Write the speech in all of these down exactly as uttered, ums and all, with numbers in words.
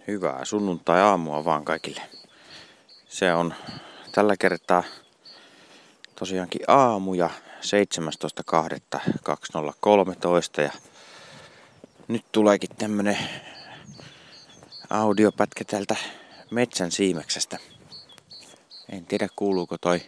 Hyvää sunnuntai-aamua vaan kaikille. Se on tällä kertaa tosiaankin aamu ja seitsemästoista toinen kaksituhattakolmetoista ja nyt tuleekin tämmönen audiopätkä täältä metsän siimeksestä. En tiedä kuuluuko toi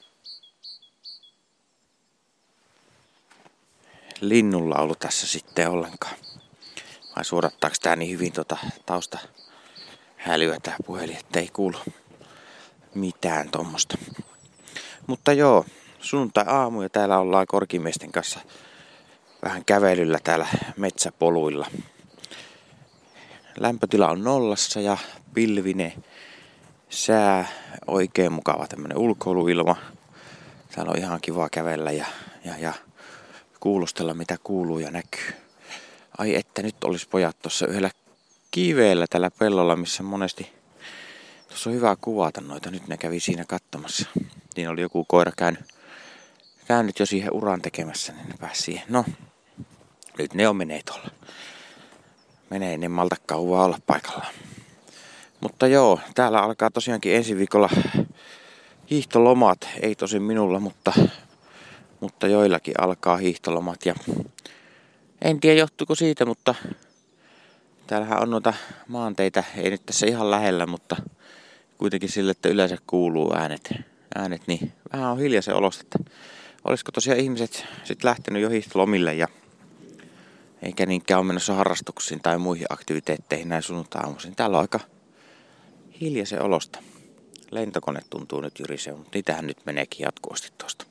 linnunlaulu tässä sitten ollenkaan. Vai suodattaako tää niin hyvin tota tausta hälyä tää puhelin, ettei kuulu mitään tommosta. Mutta joo, sunnuntai-aamu ja täällä ollaan korkimiesten kanssa vähän kävelyllä täällä metsäpoluilla. Lämpötila on nollassa ja pilvinen sää, oikein mukava tämmönen ulkoiluilma. Täällä on ihan kiva kävellä ja, ja, ja kuulostella mitä kuuluu ja näkyy. Ai että nyt olisi pojat tuossa yhdellä kiveellä tällä pellolla, missä monesti tuossa on hyvä kuvata noita. Nyt ne kävi siinä katsomassa. Siinä oli joku koira käynyt, käynyt jo siihen uran tekemässä, niin ne pääsi siihen. No, nyt ne on menee tuolla. Menee, ne malta kauaa olla paikallaan. Mutta joo, täällä alkaa tosiaankin ensi viikolla hiihtolomat. Ei tosin minulla, mutta, mutta joillakin alkaa hiihtolomat. Ja en tiedä johtuuko siitä, mutta täällähän on noita maanteitä, ei nyt tässä ihan lähellä, mutta kuitenkin sille, että yleensä kuuluu äänet, äänet niin vähän on hiljaisen olosta, että olisiko tosiaan ihmiset sitten lähtenyt jo hiihtolomille ja eikä niinkään ole menossa harrastuksiin tai muihin aktiviteetteihin näin sunnuntai-aamuisin. Täällä on aika hiljaisen olosta. Lentokone tuntuu nyt jyrisee, mutta niitähän nyt meneekin jatkuvasti tuosta.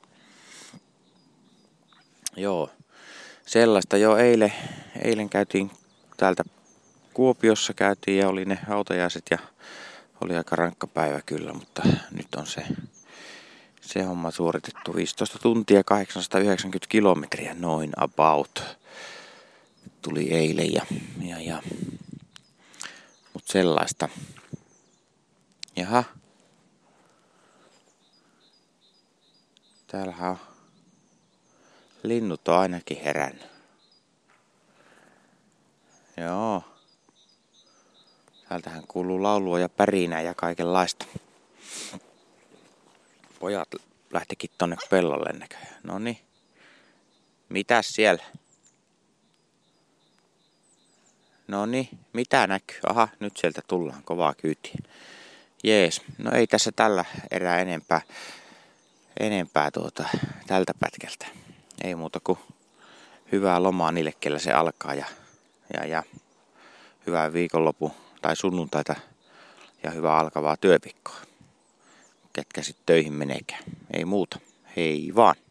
Joo, sellaista jo eilen, eilen käytiin täältä Kuopiossa käytiin ja oli ne hautajaiset ja oli aika rankka päivä kyllä, mutta nyt on se, se homma suoritettu. viisitoista tuntia kahdeksansataayhdeksänkymmentä kilometriä noin about tuli eilen ja, ja, ja. Mut sellaista. Jaha. Täällähän on linnut on ainakin herännyt. Joo. Täältähän kuuluu laulua ja pärinää ja kaikenlaista. Pojat lähtikin tonne pellolle näköjään. Noniin. Mitäs siellä? Noniin, mitä näkyy? Aha, nyt sieltä tullaan kovaa kyytiä. Jees, no ei tässä tällä erää enempää, enempää tuota, tältä pätkältä. Ei muuta kuin hyvää lomaa niille, kellä se alkaa ja, ja, ja hyvää viikonlopun tai sunnuntaita ja hyvää alkavaa työviikkoa. Ketkä sitten töihin meneekään. Ei muuta. Hei vaan.